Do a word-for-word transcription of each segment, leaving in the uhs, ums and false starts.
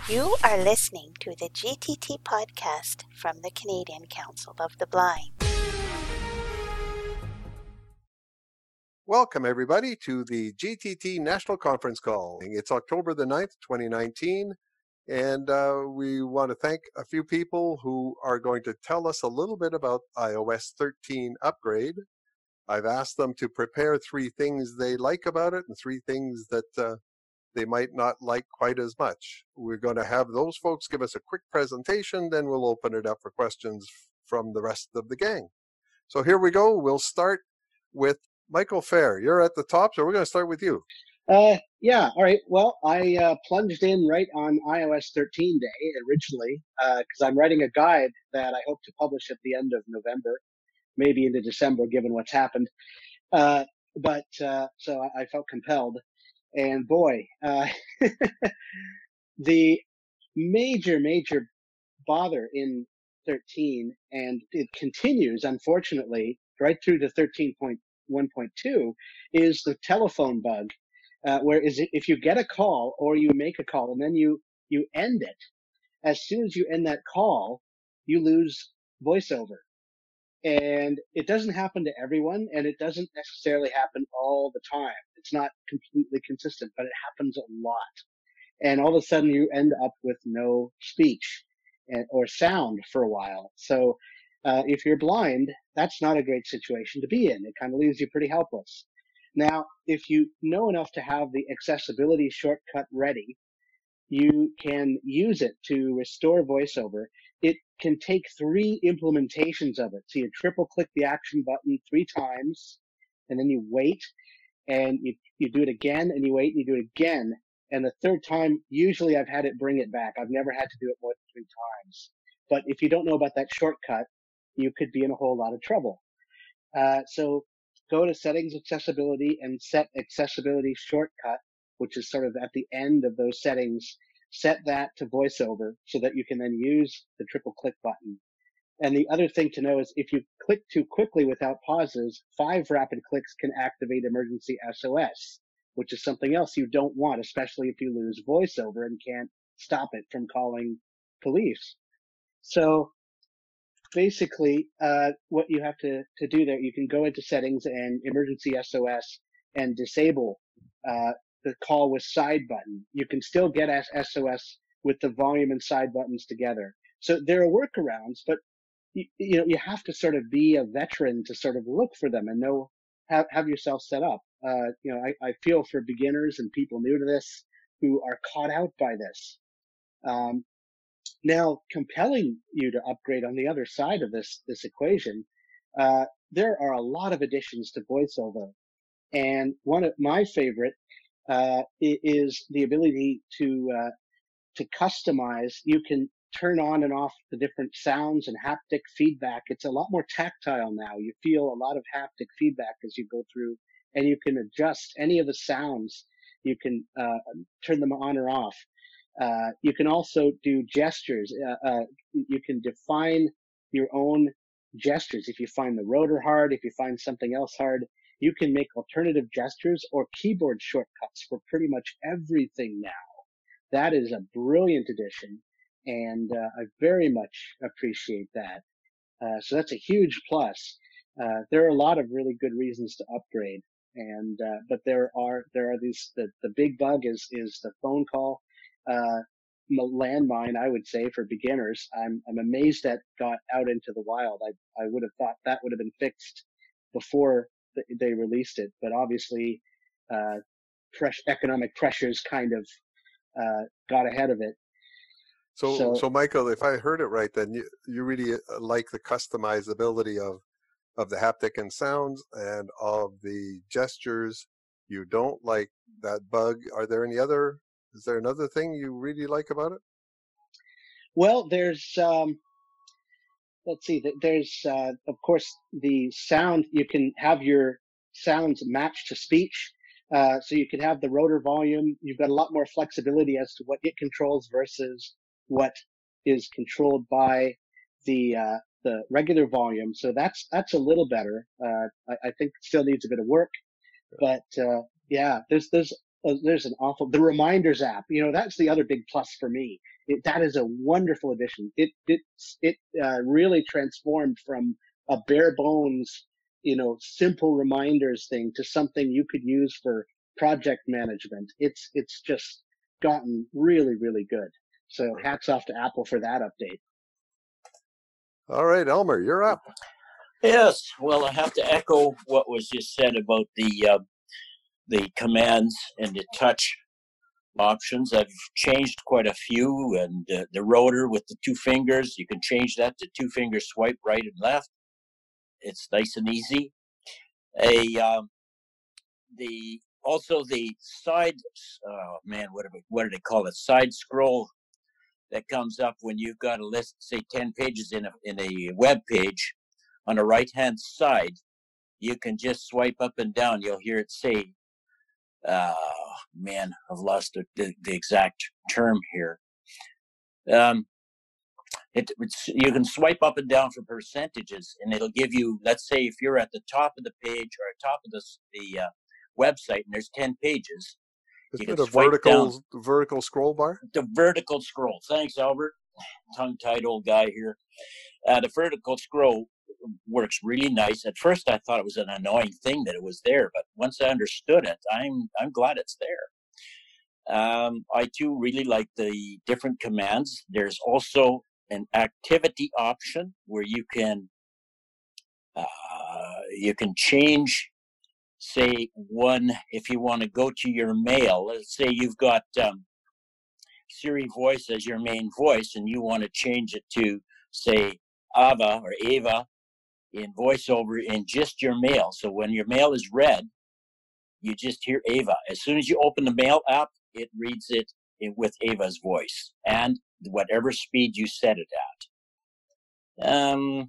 You are listening to the G T T podcast from the Canadian Council of the Blind. Welcome, everybody, to the G T T National Conference Call. It's October the ninth, twenty nineteen, and uh, we want to thank a few people who are going to tell us a little bit about i O S thirteen upgrade. I've asked them to prepare three things they like about it and three things that uh, they might not like quite as much. We're going to have those folks give us a quick presentation, then we'll open it up for questions from the rest of the gang. So here we go. We'll start with Michael Fair. You're at the top, so we're going to start with you. Uh, yeah, all right. Well, I uh, plunged in right on i O S thirteen day originally because uh, I'm writing a guide that I hope to publish at the end of November, maybe into December, given what's happened. Uh, but uh, so I, I felt compelled. And boy, uh, the major, major bother in thirteen, and it continues, unfortunately, right through to thirteen point one point two, is the telephone bug. Uh, where is it, if you get a call or you make a call and then you, you end it, as soon as you end that call, you lose voiceover. And it doesn't happen to everyone, and it doesn't necessarily happen all the time. It's not completely consistent, but it happens a lot. And all of a sudden you end up with no speech and, or sound for a while. So uh, if you're blind, that's not a great situation to be in. It kind of leaves you pretty helpless. Now, if you know enough to have the accessibility shortcut ready, you can use it to restore voiceover. It can take three implementations of it. So you triple click the action button three times, and then you wait, and you, you do it again, and you wait, and you do it again. And the third time, usually I've had it bring it back. I've never had to do it more than three times. But if you don't know about that shortcut, you could be in a whole lot of trouble. Uh, so go to settings, accessibility, and set accessibility shortcut, which is sort of at the end of those settings. Set that to voiceover so that you can then use the triple click button. And the other thing to know is if you click too quickly without pauses, five rapid clicks can activate emergency S O S, which is something else you don't want, especially if you lose voiceover and can't stop it from calling police. So basically, uh, what you have to, to do there, you can go into settings and emergency S O S and disable uh, the call with side button. You can still get S O S with the volume and side buttons together. So there are workarounds, but you, you know, you have to sort of be a veteran to sort of look for them and know, have, have yourself set up. Uh, you know, I, I feel for beginners and people new to this who are caught out by this. Um, now, compelling you to upgrade on the other side of this, this equation, uh, there are a lot of additions to VoiceOver. And one of my favorite, uh, is the ability to, uh, to customize. You can turn on and off the different sounds and haptic feedback. It's a lot more tactile now. You feel a lot of haptic feedback as you go through, and you can adjust any of the sounds. You can uh, turn them on or off. Uh, you can also do gestures. Uh, uh, you can define your own gestures. If you find the rotor hard, if you find something else hard, you can make alternative gestures or keyboard shortcuts for pretty much everything now. That is a brilliant addition, and uh, I very much appreciate that. Uh, so that's a huge plus. Uh, there are a lot of really good reasons to upgrade, and uh, but there are there are these the, the big bug is is the phone call uh, landmine. I would say for beginners, I'm I'm amazed that got out into the wild. I I would have thought that would have been fixed before they released it, but obviously, uh, press, economic pressures kind of uh, got ahead of it. So, So, so Michael, if I heard it right, then you, you really like the customizability of, of the haptic and sounds and of the gestures. You don't like that bug. Are there any other, is there another thing you really like about it? well, there's, um, let's see, there's, uh, of course, the sound. You can have your sounds matched to speech. Uh, so you can have the rotor volume. You've got a lot more flexibility as to what it controls versus what is controlled by the, uh, the regular volume. So that's, that's a little better. Uh, I, I think it still needs a bit of work, but, uh, yeah, there's, there's, uh, there's an awful, the reminders app, you know, that's the other big plus for me It, that is a wonderful addition. It it it uh, really transformed from a bare bones, you know, simple reminders thing to something you could use for project management. It's it's just gotten really really good. So hats off to Apple for that update. All right, Elmer, you're up. Yes, well, I have to echo what was just said about the uh, the commands and the touch options. I've changed quite a few, and uh, the rotor with the two fingers, you can change that to two finger swipe right and left. It's nice and easy. A um, the also the side, oh man, what do we, what do they call it? Side scroll that comes up when you've got a list, say ten pages in a in a web page. On the right hand side, you can just swipe up and down. You'll hear it say, uh, man, I've lost the, the, the exact term here. Um, it, it's, you can swipe up and down for percentages, and it'll give you, let's say if you're at the top of the page or at top of the, the uh, website and there's ten pages, Isn't you it can a swipe vertical down vertical scroll bar? the vertical scroll. Thanks, Albert. Tongue-tied old guy here. Uh, the vertical scroll works really nice. At first, I thought it was an annoying thing that it was there, but once I understood it, I'm I'm glad it's there. Um, I too really like the different commands. There's also an activity option where you can uh, you can change, say, one if you want to go to your mail. Let's say you've got um, Siri voice as your main voice, and you want to change it to, say, Ava or Ava in voiceover in just your mail. So when your mail is read, you just hear Ava. As soon as you open the mail app, it reads it in, with Ava's voice and whatever speed you set it at. Um,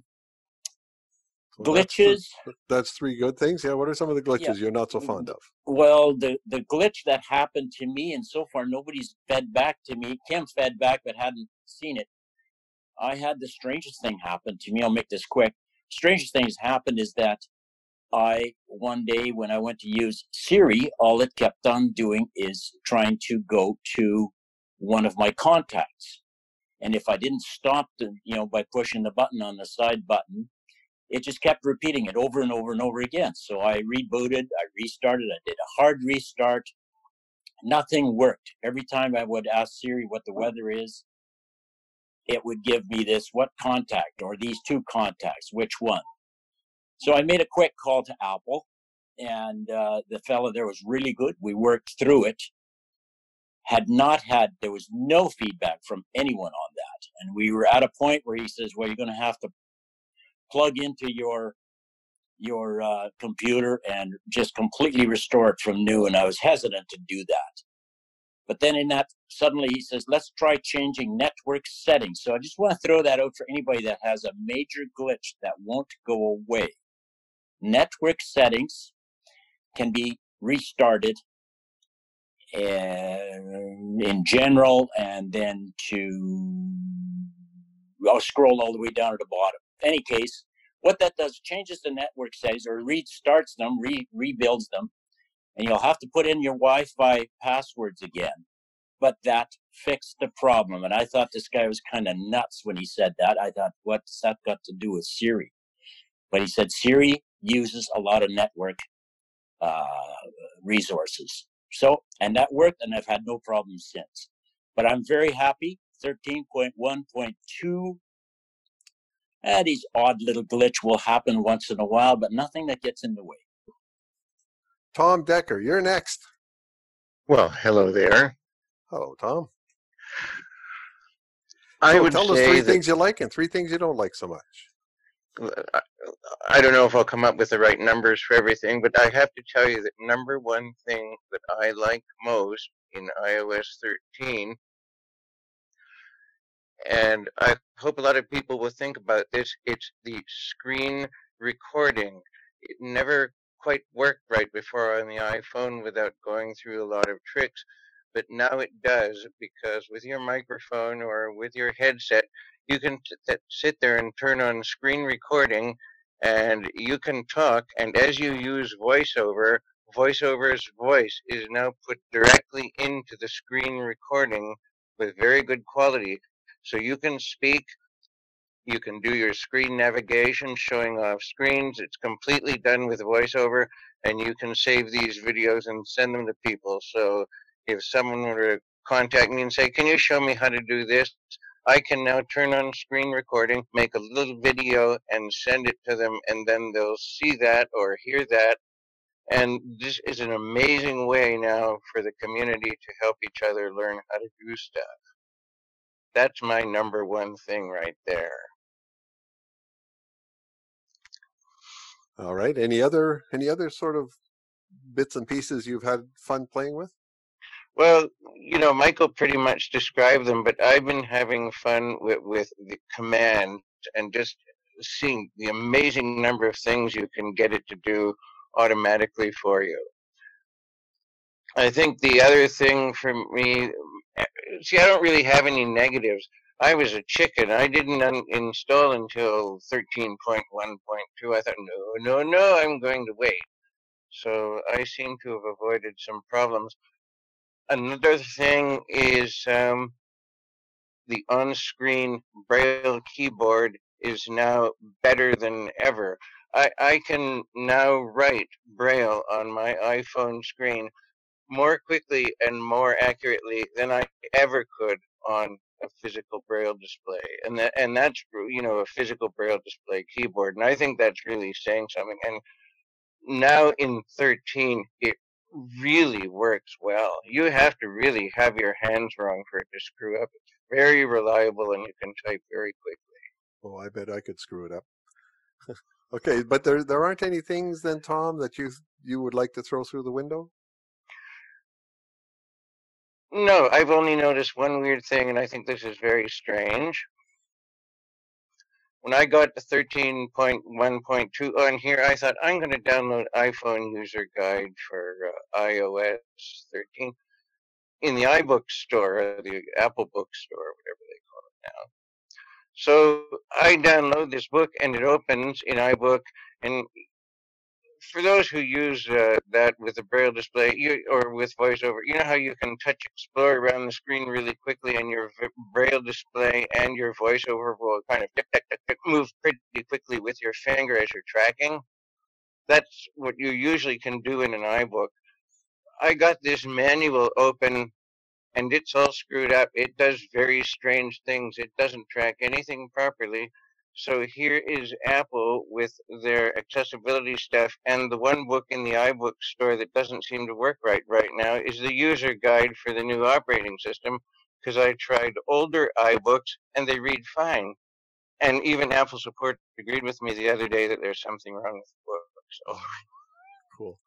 Well, glitches. That's, that's three good things. Yeah. What are some of the glitches Yeah. you're not so fond of? Well, the, the glitch that happened to me, and so far nobody's fed back to me. Kim fed back but hadn't seen it. I had the strangest thing happen to me. I'll make this quick. Strangest thing has happened is that I, one day when I went to use Siri, all it kept on doing is trying to go to one of my contacts. And if I didn't stop the, you know, by pushing the button on the side button, it just kept repeating it over and over and over again. So I rebooted, I restarted, I did a hard restart. Nothing worked. Every time I would ask Siri what the weather is, it would give me this, what contact, or these two contacts, which one? So I made a quick call to Apple, and uh, the fellow there was really good. We worked through it. Had not had, there was no feedback from anyone on that. And we were at a point where he says, well, you're going to have to plug into your your uh, computer and just completely restore it from new. And I was hesitant to do that. But then in that, suddenly he says, let's try changing network settings. So I just want to throw that out for anybody that has a major glitch that won't go away. Network settings can be restarted in, in general, and then to, I'll scroll all the way down to the bottom. In any case, what that does, changes the network settings or restarts them, re, rebuilds them, and you'll have to put in your Wi-Fi passwords again. But that fixed the problem. And I thought this guy was kind of nuts when he said that. I thought, what's that got to do with Siri? But he said Siri uses a lot of network uh, resources. So, and that worked, and I've had no problems since. But I'm very happy. thirteen point one point two. Eh, these odd little glitch will happen once in a while, but nothing that gets in the way. Tom Decker, you're next. Well, hello there. Hello, Tom. I so would tell us say three that, things you like and three things you don't like so much. I, I don't know if I'll come up with the right numbers for everything, but I have to tell you that number one thing that I like most in i O S thirteen, and I hope a lot of people will think about this, it's the screen recording. It never quite worked right before on the iPhone without going through a lot of tricks, but now it does, because with your microphone or with your headset, you can t- sit there and turn on screen recording, and you can talk, and as you use VoiceOver, VoiceOver's voice is now put directly into the screen recording with very good quality. So you can speak, you can do your screen navigation, showing off screens. It's completely done with VoiceOver, and you can save these videos and send them to people. So if someone were to contact me and say, can you show me how to do this? I can now turn on screen recording, make a little video, and send it to them, and then they'll see that or hear that. And this is an amazing way now for the community to help each other learn how to do stuff. That's my number one thing right there. All right. Any other any other sort of bits and pieces you've had fun playing with? Well, you know, Michael pretty much described them, but I've been having fun with, with the command and just seeing the amazing number of things you can get it to do automatically for you. I think the other thing for me, see, I don't really have any negatives. I was a chicken. I didn't un- install until thirteen point one point two. I thought, no, no, no, I'm going to wait. So I seem to have avoided some problems. Another thing is um, the on-screen Braille keyboard is now better than ever. I, I can now write Braille on my iPhone screen more quickly and more accurately than I ever could on a physical Braille display, and that and that's you know a physical Braille display keyboard, and I think that's really saying something. And now in thirteen, it really works well. You have to really have your hands wrong for it to screw up. It's very reliable, and you can type very quickly. Oh, I bet I could screw it up. Okay, but there there aren't any things then, Tom, that you you would like to throw through the window? No, I've only noticed one weird thing, and I think this is very strange. When I got to thirteen point one point two on here, I thought I'm going to download iPhone user guide for uh, i O S thirteen in the iBook store, or the Apple bookstore, whatever they call it now. So I download this book, and it opens in iBook, and for those who use uh, that with a Braille display you, or with VoiceOver, you know how you can touch Explore around the screen really quickly, and your Braille display and your VoiceOver will kind of tick, tick, tick, tick, move pretty quickly with your finger as you're tracking. That's what you usually can do in an iBook. I got this manual open, and it's all screwed up. It does very strange things. It doesn't track anything properly. So here is Apple with their accessibility stuff, and the one book in the iBook store that doesn't seem to work right right now is the user guide for the new operating system, because I tried older iBooks and they read fine. And even Apple support agreed with me the other day that there's something wrong with the book. So. Cool.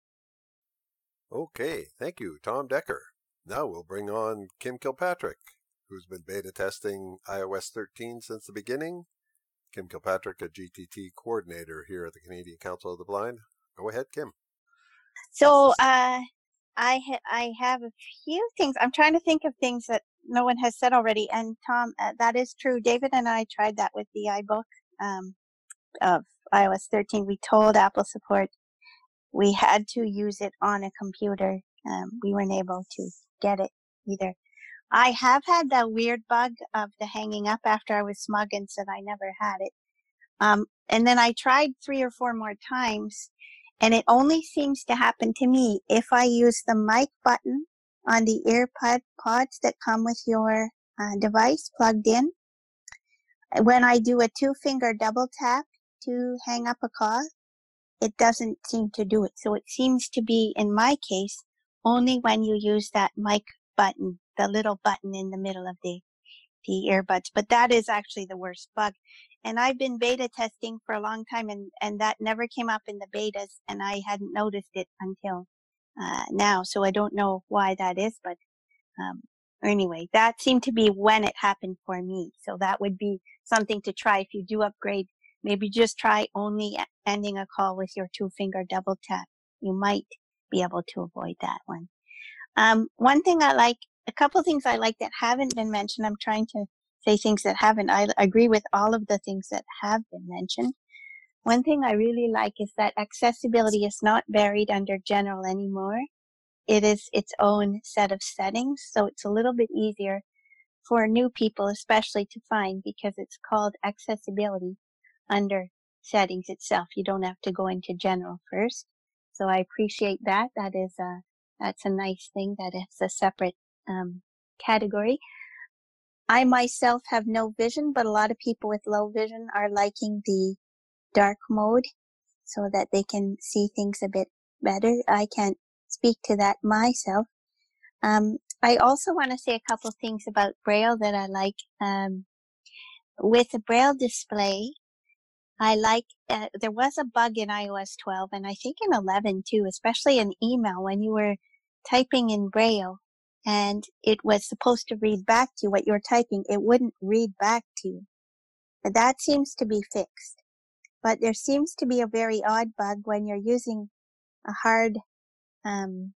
Okay, thank you, Tom Decker. Now we'll bring on Kim Kilpatrick, who's been beta testing i O S thirteen since the beginning. Kim Kilpatrick, a G T T coordinator here at the Canadian Council of the Blind. Go ahead, Kim. So uh, I ha- I have a few things. I'm trying to think of things that no one has said already. And Tom, uh, that is true. David and I tried that with the iBook um, of i O S thirteen. We told Apple support we had to use it on a computer. Um, we weren't able to get it either. I have had that weird bug of the hanging up after I was smug and said I never had it. Um, and then I tried three or four more times, and it only seems to happen to me if I use the mic button on the earpod pods that come with your uh, device plugged in. When I do a two-finger double tap to hang up a call, it doesn't seem to do it. So it seems to be, in my case, only when you use that mic button, the little button in the middle of the, the earbuds. But that is actually the worst bug. And I've been beta testing for a long time, and, and that never came up in the betas, and I hadn't noticed it until uh, now. So I don't know why that is, but um, anyway, that seemed to be when it happened for me. So that would be something to try if you do upgrade. Maybe just try only ending a call with your two-finger double tap. You might be able to avoid that one. Um, one thing I like, a couple things I like that haven't been mentioned. I'm trying to say things that haven't. I agree with all of the things that have been mentioned. One thing I really like is that accessibility is not buried under general anymore. It is its own set of settings, so it's a little bit easier for new people especially to find, because it's called accessibility under settings itself. You don't have to go into general first. So I appreciate that. That is a, that's a nice thing that it's a separate um, category. I myself have no vision, but a lot of people with low vision are liking the dark mode so that they can see things a bit better. I can't speak to that myself. Um, I also want to say a couple things about Braille that I like. Um, with the Braille display, I like, uh, there was a bug in i O S twelve and I think in eleven too, especially in email when you were typing in Braille and it was supposed to read back to you what you were typing, it wouldn't read back to you. But that seems to be fixed. But there seems to be a very odd bug when you're using a hard um,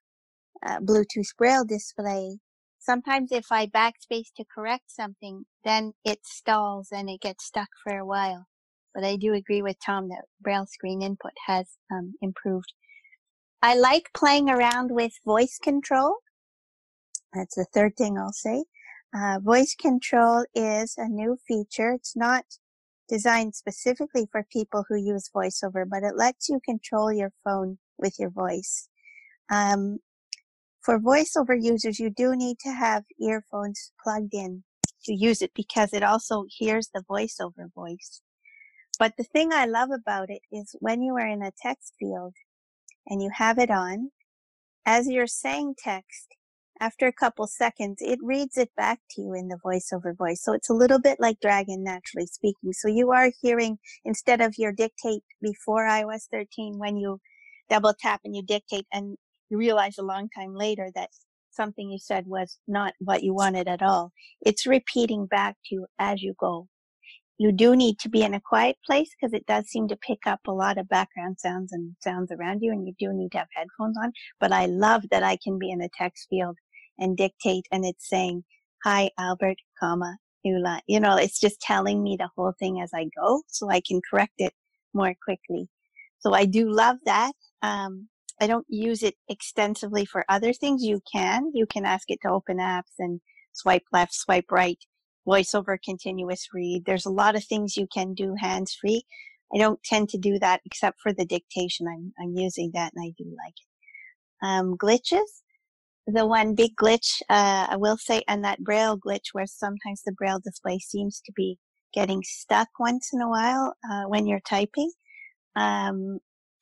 uh, Bluetooth Braille display. Sometimes if I backspace to correct something, then it stalls and it gets stuck for a while. But I do agree with Tom that Braille screen input has um, improved. I like playing around with voice control. That's the third thing I'll say. Uh, voice control is a new feature. It's not designed specifically for people who use VoiceOver, but it lets you control your phone with your voice. Um, for VoiceOver users, you do need to have earphones plugged in to use it because it also hears the VoiceOver voice. But the thing I love about it is when you are in a text field and you have it on, as you're saying text, after a couple seconds, it reads it back to you in the VoiceOver voice. So it's a little bit like Dragon Naturally Speaking. So you are hearing, instead of your dictate before i O S thirteen, when you double tap and you dictate and you realize a long time later that something you said was not what you wanted at all, it's repeating back to you as you go. You do need to be in a quiet place because it does seem to pick up a lot of background sounds and sounds around you, and you do need to have headphones on. But I love that I can be in a text field and dictate and it's saying, hi, Albert, comma, new line. You know, it's just telling me the whole thing as I go so I can correct it more quickly. So I do love that. Um, I don't use it extensively for other things. You can. You can ask it to open apps and swipe left, swipe right, VoiceOver continuous read. There's a lot of things you can do hands-free. I don't tend to do that except for the dictation. I'm, I'm using that and I do like it. Um, glitches. The one big glitch, uh, I will say, and that Braille glitch where sometimes the Braille display seems to be getting stuck once in a while uh, when you're typing, um,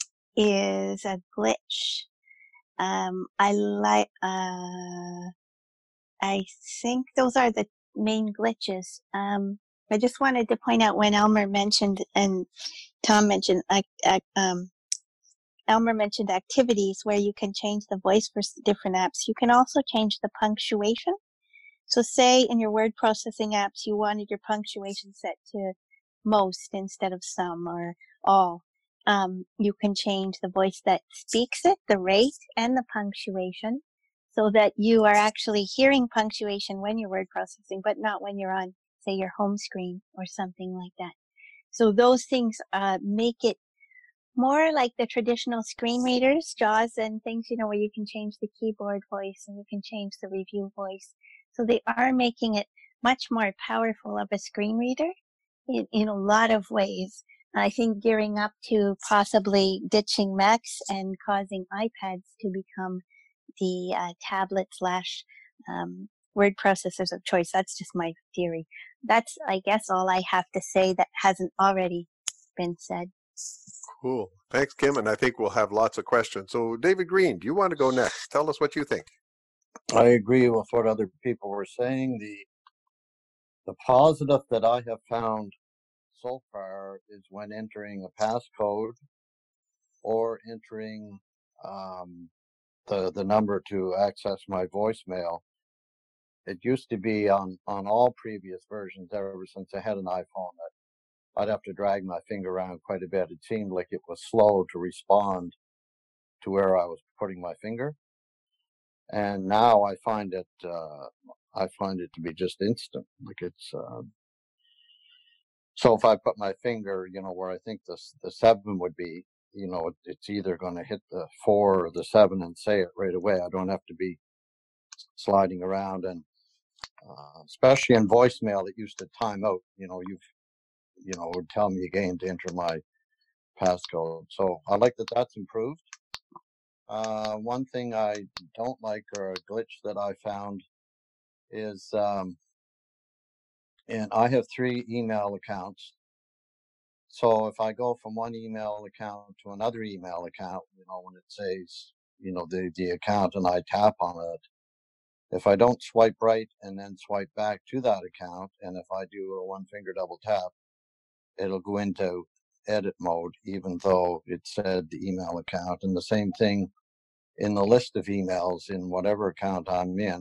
is a glitch. Um, I like, uh, I think those are the main glitches. Um, I just wanted to point out when Elmer mentioned and Tom mentioned, uh, uh, um, Elmer mentioned activities where you can change the voice for different apps. You can also change the punctuation. So say in your word processing apps, you wanted your punctuation set to most instead of some or all. Um, you can change the voice that speaks it, the rate, and the punctuation so that you are actually hearing punctuation when you're word processing, but not when you're on, say, your home screen or something like that. So those things uh, make it more like the traditional screen readers, JAWS and things, you know, where you can change the keyboard voice and you can change the review voice. So they are making it much more powerful of a screen reader in, in a lot of ways. I think gearing up to possibly ditching Macs and causing iPads to become the uh, tablet slash um, word processors of choice. That's just my theory. That's, I guess, all I have to say that hasn't already been said. Cool. Thanks, Kim. And I think we'll have lots of questions. So, David Green, do you want to go next? Tell us what you think. I agree with what other people were saying. The the positive that I have found so far is when entering a passcode or entering um, the the number to access my voicemail. It used to be on on all previous versions ever since I had an iPhone that I'd have to drag my finger around quite a bit. It seemed like it was slow to respond to where I was putting my finger. And now I find it, uh, I find it to be just instant. Like it's, uh, so if I put my finger, you know, where I think the the seven would be, you know, it, it's either going to hit the four or the seven and say it right away. I don't have to be sliding around. And uh, especially in voicemail, it used to time out. You know, you've, you know, it would tell me again to enter my passcode. So I like that that's improved. Uh, one thing I don't like, or a glitch that I found, is, um, and I have three email accounts. So if I go from one email account to another email account, you know, when it says, you know, the, the account and I tap on it, if I don't swipe right and then swipe back to that account, and if I do a one finger double tap, it'll go into edit mode, even though it said the email account. And the same thing in the list of emails in whatever account I'm in.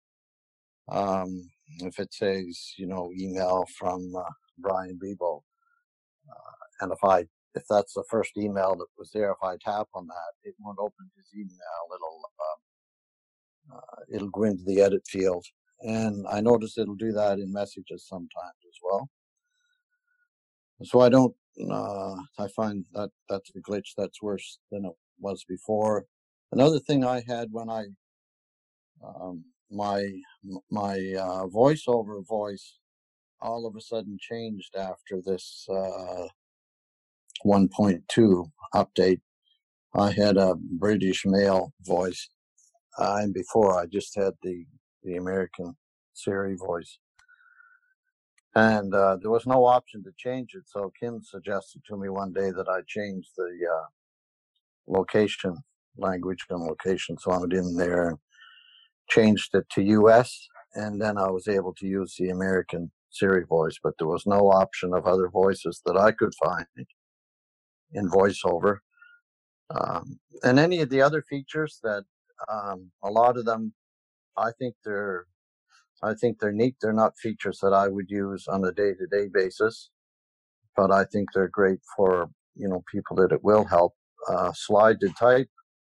Um, if it says, you know, email from uh, Brian Bebo, uh, and if I if that's the first email that was there, if I tap on that, it won't open his email. It'll uh, uh, it'll go into the edit field, and I notice it'll do that in messages sometimes as well. So I don't. Uh, I find that that's a glitch that's worse than it was before. Another thing I had when I um, my my uh, voiceover voice all of a sudden changed after this uh, one point two update. I had a British male voice, uh, and before I just had the the American Siri voice, and uh, there was no option to change it. So Kim suggested to me one day that I change the uh, location, language and location. So I went in there, changed it to U S, and then I was able to use the American Siri voice, but there was no option of other voices that I could find in VoiceOver. Um, and any of the other features that um, a lot of them, I think they're, I think they're neat. They're not features that I would use on a day-to-day basis, but I think they're great for, you know, people that it will help. Uh, slide to type.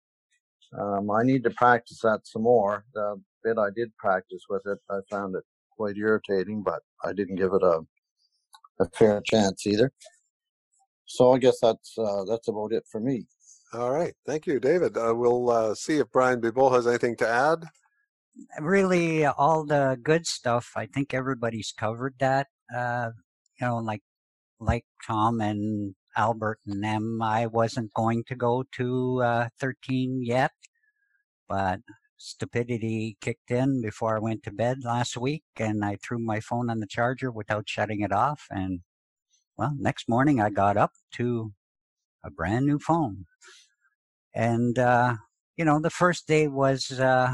Um, I need to practice that some more. The bit I did practice with it, I found it quite irritating, but I didn't give it a a fair chance either. So I guess that's uh, that's about it for me. All right. Thank you, David. Uh, we'll uh, see if Brian Bebo has anything to add. Really, all the good stuff, I think everybody's covered that. Uh, you know, like like Tom and Albert and them, I wasn't going to go to uh, thirteen yet, but stupidity kicked in before I went to bed last week, and I threw my phone on the charger without shutting it off. And well, next morning I got up to a brand new phone. And, uh, you know, the first day was uh,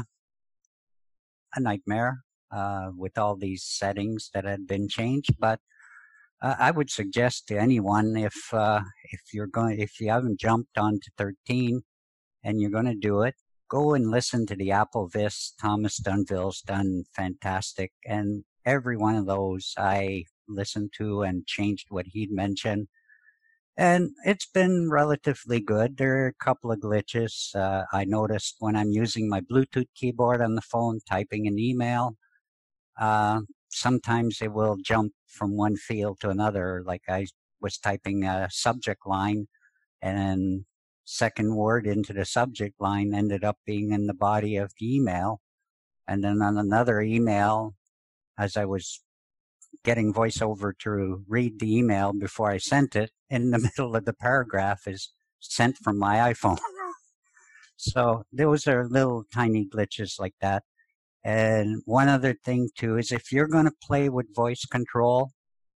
a nightmare uh, with all these settings that had been changed. But uh, I would suggest to anyone, if uh, if you're going, if you haven't jumped onto thirteen and you're going to do it, go and listen to the Apple Vis. Thomas Dunville's done fantastic, and every one of those I listened to and changed what he'd mentioned. And it's been relatively good. There are a couple of glitches. Uh, I noticed when I'm using my Bluetooth keyboard on the phone, typing an email, uh, sometimes it will jump from one field to another. Like I was typing a subject line, and then second word into the subject line ended up being in the body of the email. And then on another email, as I was getting VoiceOver to read the email before I sent it, in the middle of the paragraph is sent from my iPhone. So those are little tiny glitches like that. And one other thing too is if you're going to play with voice control,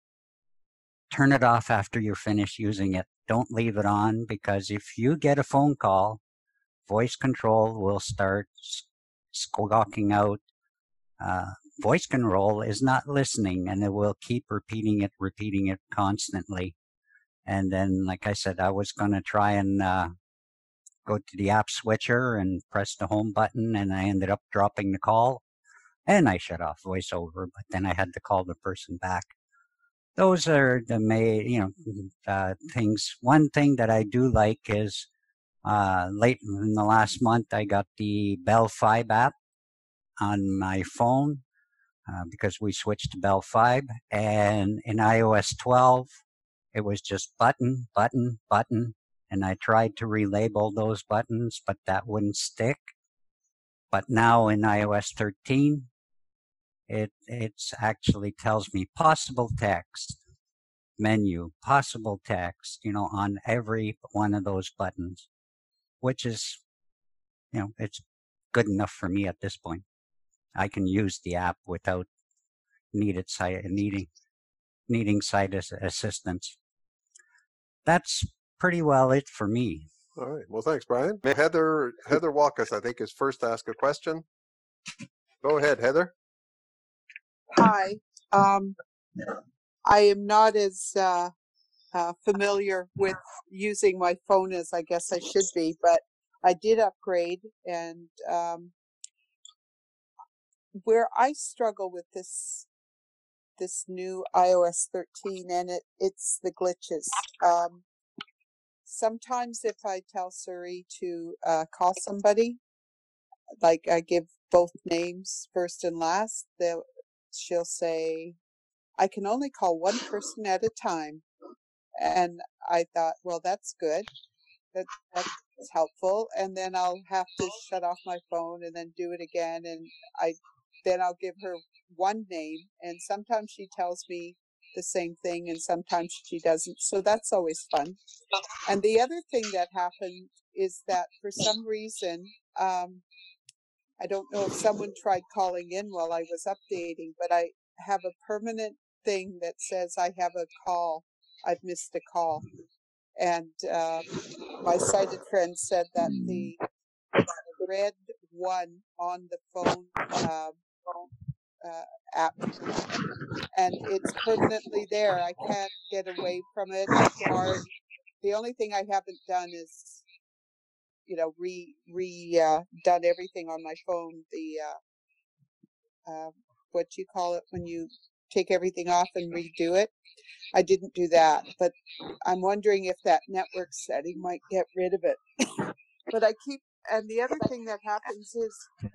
turn it off after you're finished using it. Don't leave it on, because if you get a phone call, voice control will start squawking out. Uh, voice control is not listening, and it will keep repeating it, repeating it constantly. And then, like I said, I was going to try and uh, go to the app switcher and press the home button, and I ended up dropping the call, and I shut off VoiceOver, but then I had to call the person back. Those are the main, you know, uh, things. One thing that I do like is uh, late in the last month, I got the Bell five app on my phone uh, because we switched to Bell five, and in i O S twelve, it was just button, button, button, and I tried to relabel those buttons, but that wouldn't stick. But now in i O S thirteen, It it's actually tells me possible text, menu, possible text, you know, on every one of those buttons, which is, you know, it's good enough for me at this point. I can use the app without needed site needing needing site as- assistance. That's pretty well it for me. All right. Well, thanks, Brian. Heather Heather Walkus, I think, is first to ask a question. Go ahead, Heather. Hi. Um, I am not as uh, uh, familiar with using my phone as I guess I should be, but I did upgrade, and um, where I struggle with this this new i O S thirteen, and it it's the glitches. Um, sometimes if I tell Siri to uh, call somebody, like I give both names first and last, they'll she'll say, I can only call one person at a time. And I thought, well, that's good. That, that's helpful. And then I'll have to shut off my phone and then do it again. And I then I'll give her one name. And sometimes she tells me the same thing and sometimes she doesn't. So that's always fun. And the other thing that happened is that for some reason, um, I don't know if someone tried calling in while I was updating, but I have a permanent thing that says I have a call. I've missed a call. And uh, my sighted friend said that the red one on the phone uh, uh, app, and it's permanently there. I can't get away from it. It's hard. The only thing I haven't done is, you know, re re uh, done everything on my phone. The uh, uh, what you call it when you take everything off and redo it. I didn't do that, but I'm wondering if that network setting might get rid of it. But I keep, and the other thing that happens is,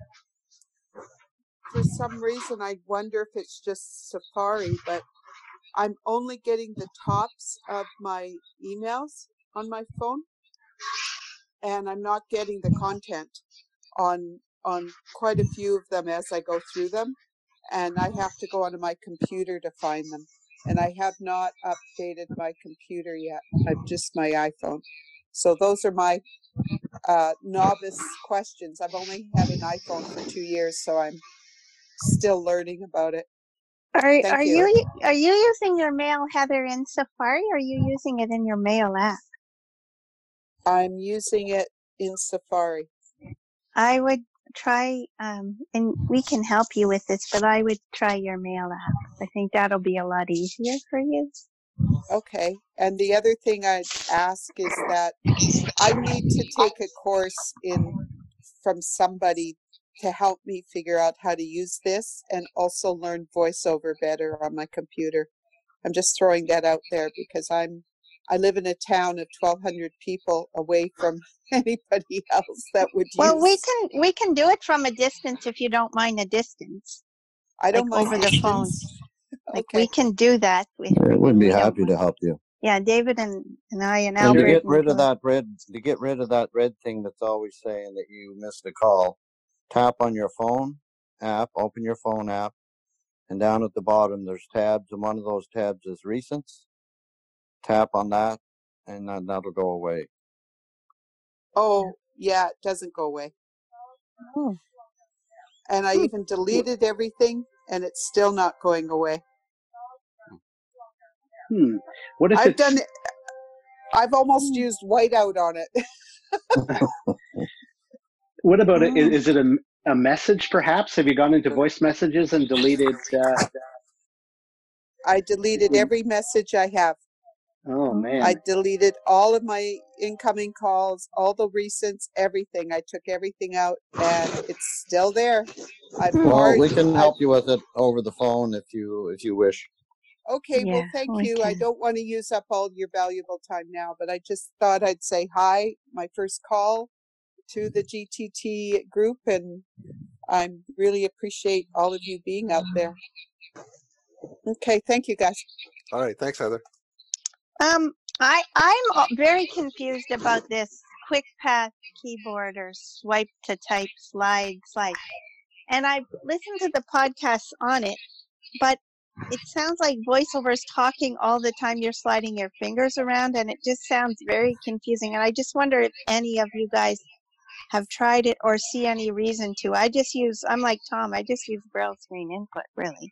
for some reason, I wonder if it's just Safari, but I'm only getting the tops of my emails on my phone, and I'm not getting the content on on quite a few of them as I go through them, and I have to go onto my computer to find them. And I have not updated my computer yet. I've just my iPhone. So those are my uh, novice questions. I've only had an iPhone for two years, so I'm still learning about it. Are Thank are you. you are you using your mail, Heather, in Safari, or are you using it in your mail app? I'm using it in Safari. I would try, um, and we can help you with this, but I would try your mail app. I think that'll be a lot easier for you. Okay. And the other thing I'd ask is that I need to take a course in from somebody to help me figure out how to use this, and also learn VoiceOver better on my computer. I'm just throwing that out there because I'm I live in a town of twelve hundred people away from anybody else that would Well, we use. can we can do it from a distance if you don't mind a distance, I like don't mind over the phone. distance. Like we Okay. can do that. If I would be we don't happy to mind. help you. Yeah, David and, and I and And to Albert. get and rid of Glenn. that red, to get rid of that red thing that's always saying that you missed a call, tap on your phone app, open your phone app, and down at the bottom there's tabs, and one of those tabs is recents. Tap on that, and then that'll go away. Oh, yeah, it doesn't go away. Oh. And I even deleted everything, and it's still not going away. Hmm. What if I've it's done it. I've almost used whiteout on it. what about it? Oh. Is it a, a message perhaps? Have you gone into voice messages and deleted? Uh, I deleted every message I have. oh man. I deleted all of my incoming calls, all the recents, everything. I took everything out, and it's still there. I've Well, hard. we can I, help you with it over the phone if you if you wish. okay, well, Yeah, thank we you. I can. don't want to use up all your valuable time now, but I just thought I'd say hi, my first call to the G T T group, and I really appreciate all of you being out there. Okay, thank you, guys. All right. Thanks, Heather. Um, I I'm uh, very confused about this quick path keyboard or swipe to type slide slide. and I've listened to the podcasts on it, but it sounds like VoiceOver is talking all the time. You're sliding your fingers around, and it just sounds very confusing. And I just wonder if any of you guys have tried it or see any reason to. I just use, I'm like Tom, I just use Braille screen input, really.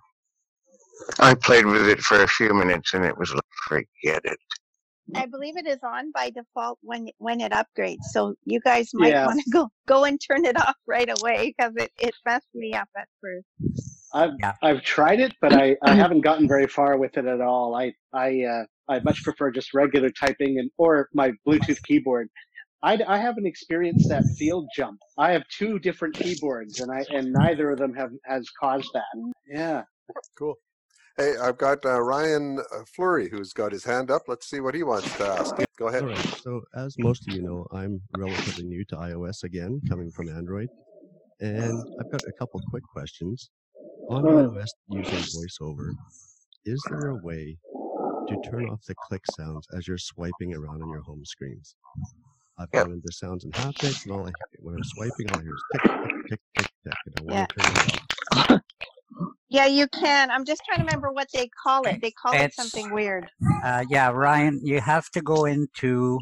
I played with it for a few minutes and it was like, forget it. I believe it is on by default when when it upgrades. So you guys might Yeah. want to go go and turn it off right away because it, it messed me up at first. I've Yeah. I've tried it, but I, I haven't gotten very far with it at all. I I uh, I much prefer just regular typing and or my Bluetooth keyboard. I, I haven't experienced that field jump. I have two different keyboards, and I and neither of them have has caused that. Yeah. Cool. Hey, I've got uh, Ryan uh, Fleury who's got his hand up. Let's see what he wants to ask. Go ahead. All right. So, as most of you know, I'm relatively new to iOS again, coming from Android. And I've got a couple quick questions. On iOS using VoiceOver, is there a way to turn off the click sounds as you're swiping around on your home screens? I've Yep. gone into sounds and haptics, and all I when I'm swiping, all I hear is tick, tick, tick, tick, tick, and I Yeah. want to turn it off. Yeah, you can. I'm just trying to remember what they call it. They call it It's- something weird. Uh, yeah, Ryan, you have to go into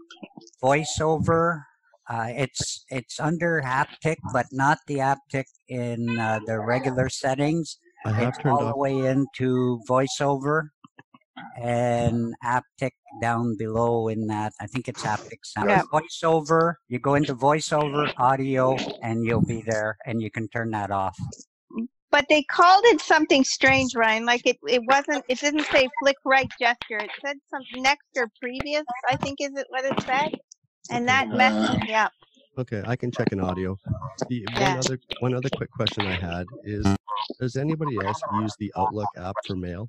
VoiceOver. Uh, it's it's under haptic, but not the haptic in uh, the regular settings. I have It's turned all off. the way into VoiceOver and haptic down below in that. I think it's haptic sound. Yeah. VoiceOver, you go into VoiceOver audio and you'll be there and you can turn that off. But they called it something strange, Ryan. Like it, it wasn't, it didn't say flick right gesture. It said something next or previous, I think is it what it said. And Okay. that messed me up. Okay, I can check an audio. The Yeah. one other one other quick question I had is: does anybody else use the Outlook app for mail?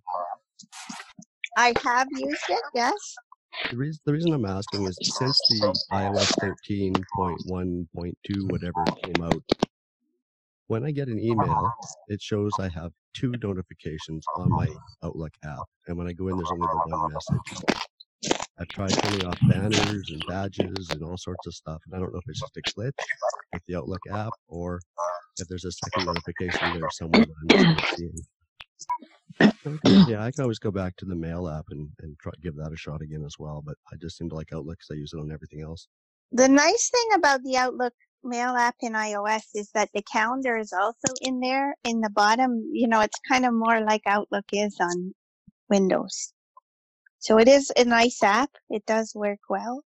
I have used it, yes. The reason the reason I'm asking is since the iOS thirteen point one point two whatever came out, when I get an email, it shows I have two notifications on my Outlook app, and when I go in, there's only the one message. I've tried turning off banners and badges and all sorts of stuff, and I don't know if it's just a glitch with the Outlook app or if there's a second notification there somewhere that I'm not seeing. Okay, yeah, I can always go back to the Mail app and, and try give that a shot again as well, but I just seem to like Outlook because I use it on everything else. The nice thing about the Outlook Mail app in iOS is that the calendar is also in there in the bottom. You know, it's kind of more like Outlook is on Windows. So it is a nice app. It does work well.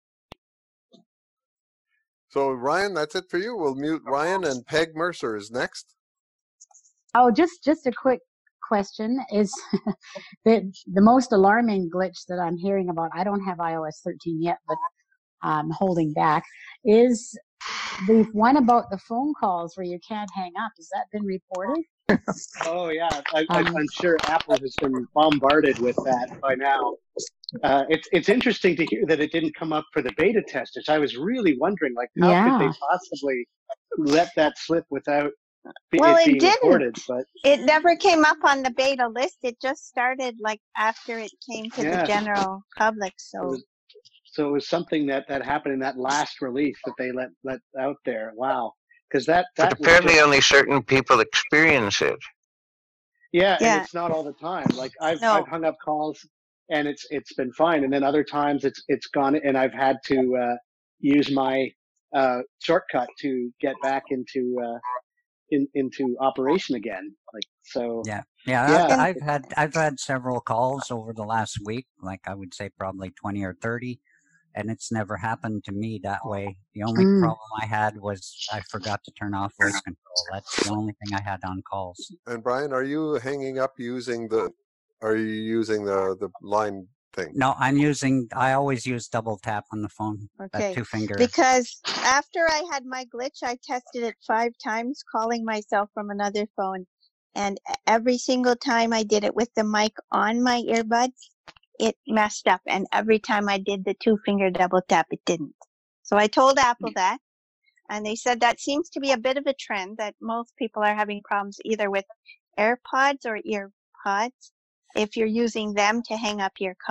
So Ryan, that's it for you. We'll mute Ryan, and Peg Mercer is next. Oh, just just a quick question is the the most alarming glitch that I'm hearing about. I don't have iOS thirteen yet, but I'm holding back. Is the one about the phone calls where you can't hang up? Has that been reported? Oh yeah, I, I, Um, I'm sure Apple has been bombarded with that by now. Uh, it's it's interesting to hear that it didn't come up for the beta testers. I was really wondering, like, how could they Yeah. possibly let that slip without be- Well, it it being didn't. reported? But It never came up on the beta list. It just started like after it came to Yeah. the general public. it So was so it was something that, that happened in that last release that they let let out there. Wow, because that But that was apparently just only certain people experience it. yeah, and yeah, it's not all the time. Like I've no. I've hung up calls and it's it's been fine, and then other times it's it's gone and I've had to uh, use my uh, shortcut to get back into uh, in into operation again. Like so, Yeah, yeah. yeah. And I've, I've had I've had several calls over the last week, like I would say probably twenty or thirty, and it's never happened to me that way. The only Mm. problem I had was I forgot to turn off voice control. That's the only thing I had on calls. And Brian, are you hanging up using the? Are you using the the line thing? No, I'm using. I always use double tap on the phone. That okay, two finger. because after I had my glitch, I tested it five times, calling myself from another phone, and e- every single time I did it with the mic on my earbuds, it messed up. And every time I did the two finger double tap, it didn't. So I told Apple that, and they said that seems to be a bit of a trend that most people are having problems either with AirPods or EarPods if you're using them to hang up your call.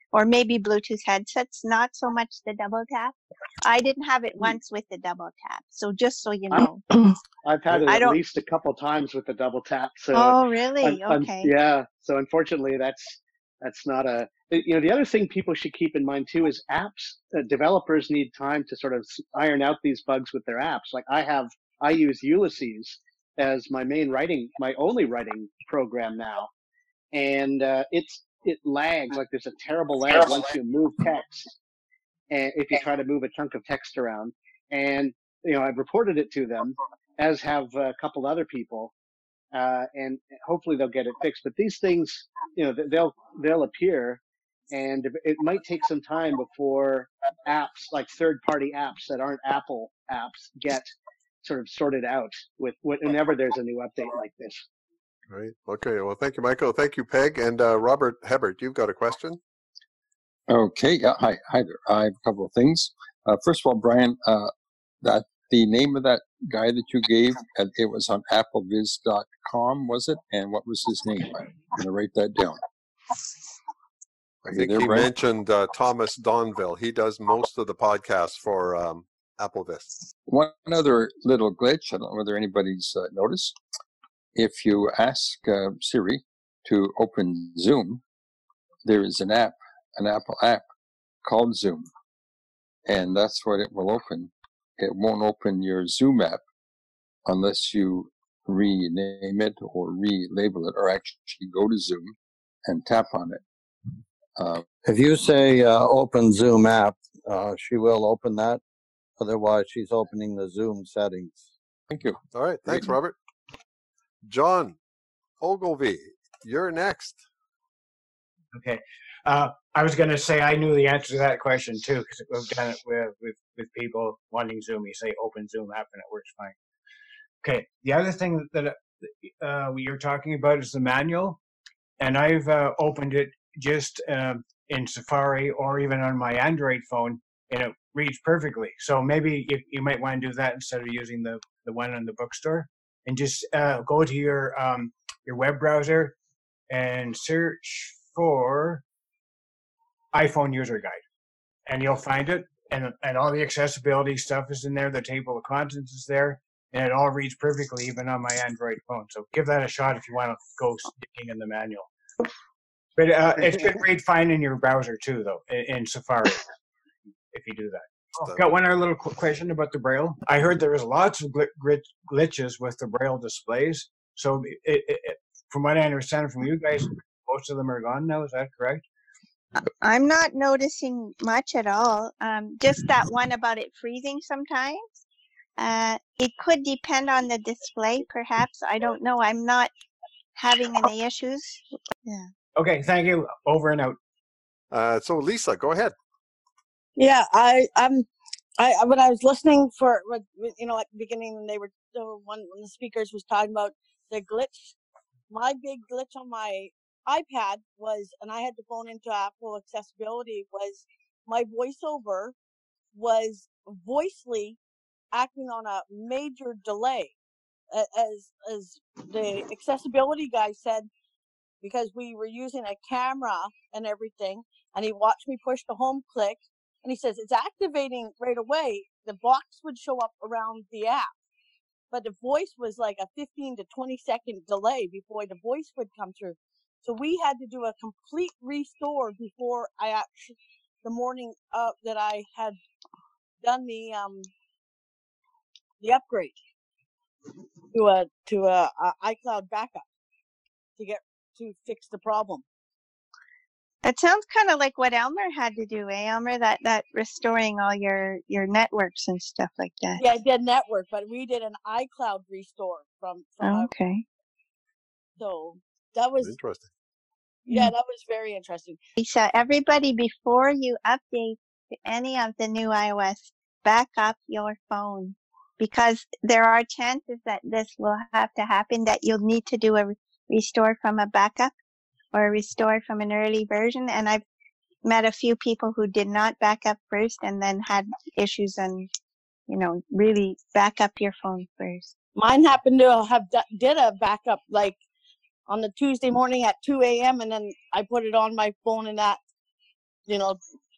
or maybe Bluetooth headsets, not so much the double tap. I didn't have it once with the double tap. So just so you know. I've had it I at don't. least a couple times with the double tap. So Oh, un, really? un, Okay. yeah. So unfortunately, that's that's not a. You know, the other thing people should keep in mind too is apps. Uh, developers need time to sort of iron out these bugs with their apps. Like I have, I use Ulysses as my main writing, my only writing program now, and uh, it's it lags. Like there's a terrible lag once you move text, and if you try to move a chunk of text around. And you know, I've reported it to them, as have a couple other people, uh, and hopefully they'll get it fixed. But these things, you know, they'll they'll appear, and it might take some time before apps like third-party apps that aren't Apple apps get sort of sorted out with whenever there's a new update like this. Right. Okay. Well, thank you, Michael. Thank you, Peg. And uh, Robert Hebert, you've got a question? Okay. Yeah. Hi. Hi there. I have a couple of things. Uh, first of all, Brian, uh, that the name of that guy that you gave, uh, it was on appleviz dot com, was it? And what was his name? I'm going to write that down. I Are you think there, he Brian? mentioned uh, Thomas Donville. He does most of the podcasts for um, AppleVis. One other little glitch. I don't know whether anybody's uh, noticed. If you ask uh, Siri to open Zoom, there is an app, an Apple app called Zoom, and that's what it will open. It won't open your Zoom app unless you rename it or relabel it, or actually go to Zoom and tap on it. Uh, If you say uh, open Zoom app, uh, she will open that. Otherwise, she's opening the Zoom settings. Thank you. All right. Thanks, Great. Robert. John Ogilvie, you're next. Okay. Uh, I was going to say I knew the answer to that question too, because we've done it with, with, with people wanting Zoom. You say open Zoom app and it works fine. Okay. The other thing that uh, you're talking about is the manual. And I've uh, opened it just um, in Safari or even on my Android phone, and it reads perfectly. So maybe you, you might want to do that instead of using the, the one in the bookstore. And just uh, go to your um, your web browser and search for iPhone user guide, and you'll find it. And and all the accessibility stuff is in there. The table of contents is there, and it all reads perfectly, even on my Android phone. So give that a shot if you want to go sticking in the manual. But uh, it should read fine in your browser too, though, in, in Safari, if you do that. Oh, got one other little qu- question about the Braille. I heard there was lots of gl- glitches with the Braille displays. So it, it, it, from what I understand from you guys, most of them are gone now. Is that correct? I'm not noticing much at all. Um, just that one about it freezing sometimes. Uh, it could depend on the display, perhaps. I don't know. I'm not having any issues. Yeah. Okay, thank you. Over and out. Uh, so Lisa, go ahead. Yeah, I um, I when I was listening for you know at the beginning when they were when when the speakers was talking about the glitch, my big glitch on my iPad was, and I had to phone into Apple Accessibility, was my voiceover was Voicely acting on a major delay, as as the accessibility guy said, because we were using a camera and everything, and he watched me push the home click, and he says it's activating right away. The box would show up around the app, but the voice was like a fifteen to twenty second delay before the voice would come through. So we had to do a complete restore before I actually, the morning uh, that I had done the um the upgrade to a to a, a iCloud backup to get to fix the problem. That sounds kind of like what Elmer had to do, eh, Elmer? That that restoring all your your networks and stuff like that. Yeah, I did network, but we did an iCloud restore from from. Oh, a, okay. So that was interesting. Yeah, that was very interesting. Lisa, everybody, before you update to any of the new iOS, back up your phone, because there are chances that this will have to happen, that you'll need to do a re- restore from a backup or a restore from an early version. And I've met a few people who did not back up first and then had issues, and, you know, really back up your phone first. Mine happened to have d- did a backup like on the Tuesday morning at two a.m. and then I put it on my phone, and that you know,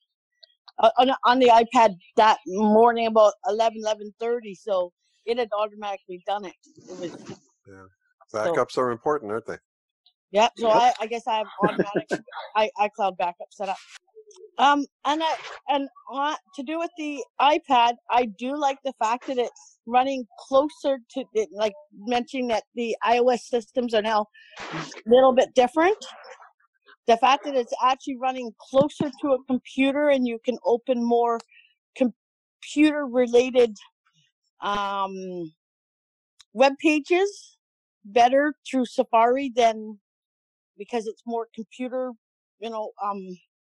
on, on the iPad that morning about eleven, eleven thirty. So it had automatically done it. It was Yeah. so Backups are important, aren't they? yeah. So Yep. I, I guess I have automatic I, iCloud backup set up. Um, and I and uh, to do with the iPad, I do like the fact that it's running closer to it, like mentioning that the iOS systems are now a little bit different. The fact that it's actually running closer to a computer and you can open more computer related um, web pages better through Safari than because it's more computer, you know, um,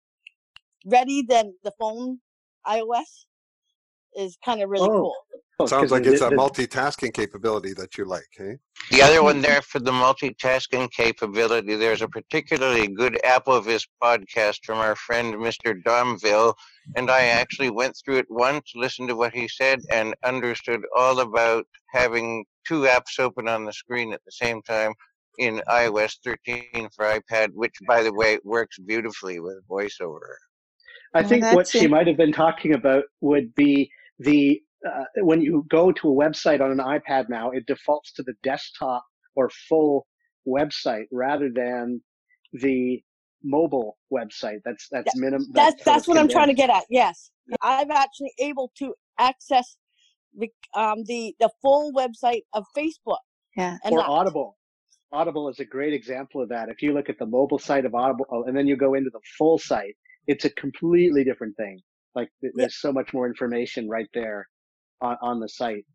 ready than the phone iOS is kind of really Oh, cool. oh, Sounds because like the, it's a the multitasking capability that you like, hey? The other one there for the multitasking capability, there's a particularly good AppleVis podcast from our friend Mister Domville, and I actually went through it once, listened to what he said, and understood all about having two apps open on the screen at the same time in iOS thirteen for iPad, which, by the way, works beautifully with VoiceOver. I Well, think what that's she in, might have been talking about would be the uh, when you go to a website on an iPad now, it defaults to the desktop or full website rather than the mobile website. That's that's minimum. That's That's sort that's of what I'm trying to condensed. get at. Yes, I'm actually able to access the um the the full website of Facebook yeah. and Or not. Audible. Audible is a great example of that. If you look at the mobile site of Audible and then you go into the full site, it's a completely different thing. Like th- Yeah, there's so much more information right there on, on the site.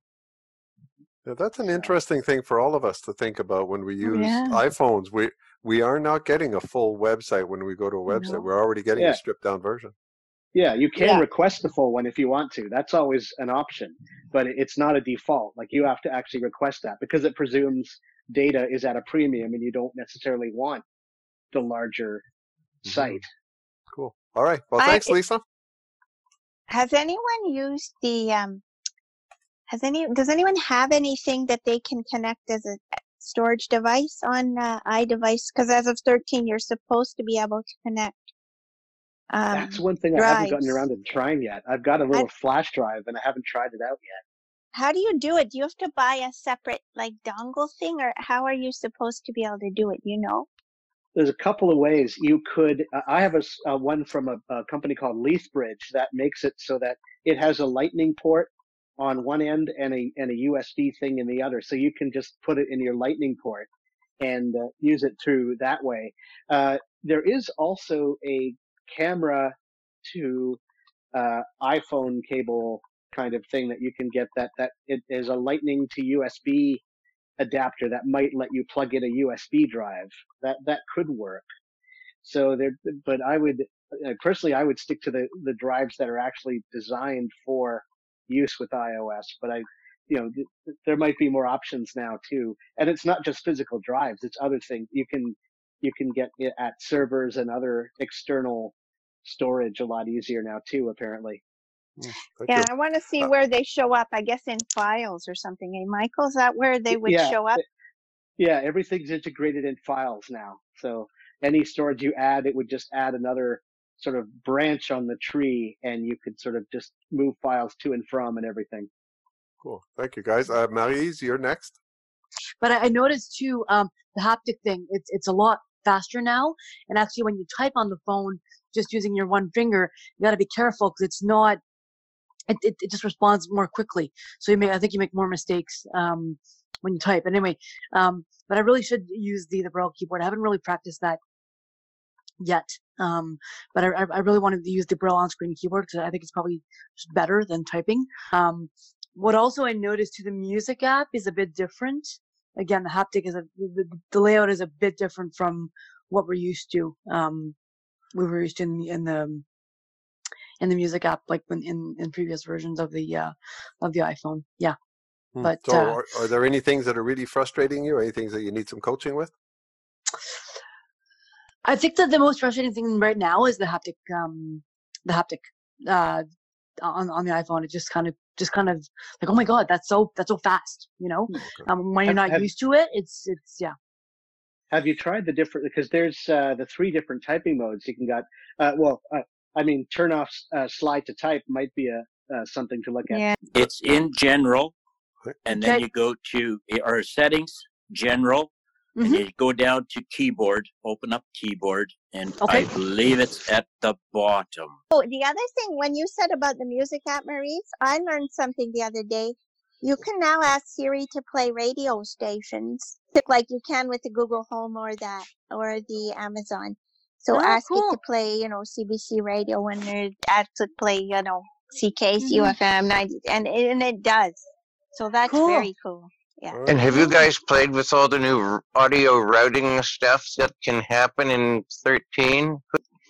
Yeah, that's an So interesting thing for all of us to think about when we use Yeah. iPhones. We we are not getting a full website when we go to a website. No. We're already getting yeah, a stripped down version. yeah, you can yeah, request the full one if you want to. That's always an option, but it- it's not a default. Like you have to actually request that because it presumes data is at a premium and you don't necessarily want the larger Hmm. site. Cool. All right. Well, I thanks, Lisa. has anyone used the um has any does anyone have anything that they can connect as a storage device on uh, iDevice? Because as of thirteen, you're supposed to be able to connect That's um one thing I haven't gotten around drives. to trying yet. I've got a How, little flash drive and I haven't tried it out yet. how do you do it? Do you have to buy a separate like dongle thing, or how are you supposed to be able to do it? You know? There's a couple of ways you could. Uh, I have a, s- uh, one from a, a company called Leithbridge that makes it so that it has a lightning port on one end and a and a U S B thing in the other. So you can just put it in your lightning port and uh, use it through that way. Uh, there is also a camera to uh, iPhone cable kind of thing that you can get that that it is a lightning to U S B adapter that might let you plug in a U S B drive. That that could work. So there, but I would uh, personally I would stick to the the drives that are actually designed for use with iOS. But I, you know, th- there might be more options now too. And it's not just physical drives; it's other things you can you can get it at servers and other external storage a lot easier now too. Apparently. Hmm, Thank Yeah, you. I want to see Uh, where they show up. I guess in files or something. Hey, Michael, is that where they would Yeah, show up? yeah, everything's integrated in files now. So any storage you add, it would just add another sort of branch on the tree, and you could sort of just move files to and from and everything. cool. Thank you, guys. Uh, Maryse, you're next. But I, I noticed too, um, the haptic thing. It's it's a lot faster now. And actually, when you type on the phone, just using your one finger, you got to be careful because it's not. It, it it just responds more quickly. So you may I think you make more mistakes um, when you type. But anyway, um, but I really should use the the Braille keyboard. I haven't really practiced that yet. Um, but I I I really wanted to use the Braille on-screen keyboard because I think it's probably just better than typing. Um, what also I noticed too, the music app is a bit different. Again, the haptic is a the, the layout is a bit different from what we're used to. Um, we were used to in the in the in the music app, like when in, in previous versions of the uh, of the iPhone. Yeah, Hmm. but So, uh, are, are there any things that are really frustrating you, or any things that you need some coaching with? I think that the most frustrating thing right now is the haptic, um, the haptic uh, on on the iPhone. It just kind of just kind of like, oh my god, that's so that's so fast, you know. Okay. Um, when you're Have not have used to it, it's it's yeah. have you tried the different? Because there's uh, the three different typing modes you can got. Uh, well, uh, I mean, turn off uh, slide to type might be a uh, something to look at. Yeah. It's in general, and then Okay. you go to our settings, general, and Mm-hmm. you go down to keyboard, open up keyboard, and Okay. I believe it's at the bottom. Oh, the other thing, when you said about the music app, Maurice, I learned something the other day. You can now ask Siri to play radio stations, like you can with the Google Home or that, or the Amazon. So Oh, ask it cool. to play, you know, C B C radio when it asks it to play, you know, C K C U Mhm. F M ninety, and it, and it does. So that's Cool. very cool. Yeah. All And right. have you Cool. guys played with all the new r- audio routing stuff that can happen in thirteen?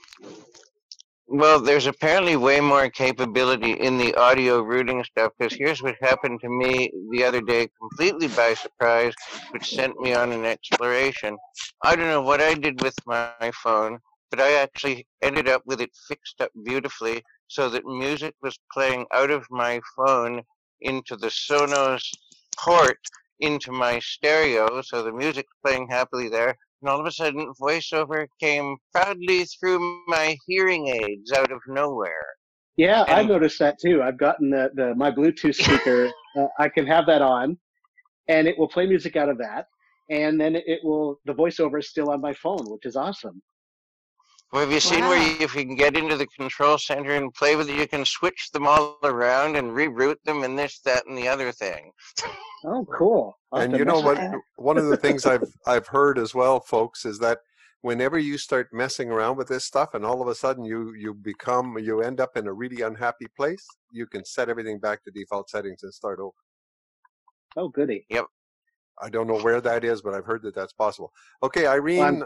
Well, there's apparently way more capability in the audio routing stuff, because here's what happened to me the other day, completely by surprise, which sent me on an exploration. I don't know what I did with my phone, but I actually ended up with it fixed up beautifully so that music was playing out of my phone into the Sonos port into my stereo, so the music's playing happily there. And all of a sudden, voiceover came proudly through my hearing aids out of nowhere. Yeah, I And noticed that too. I've gotten the, the my Bluetooth speaker. uh, I can have that on, and it will play music out of that, and then it will the voiceover is still on my phone, which is awesome. well, have you seen where Wow. you, if you can get into the control center and play with it, you can switch them all around and reroute them and this, that, and the other thing. Oh, cool! I'll have And to you know mess with what? that. One of the things I've I've heard as well, folks, is that whenever you start messing around with this stuff, and all of a sudden you you become you end up in a really unhappy place, you can set everything back to default settings and start over. Oh, goody. Yep. I don't know where that is, but I've heard that that's possible. Okay, Well, I'm Irene.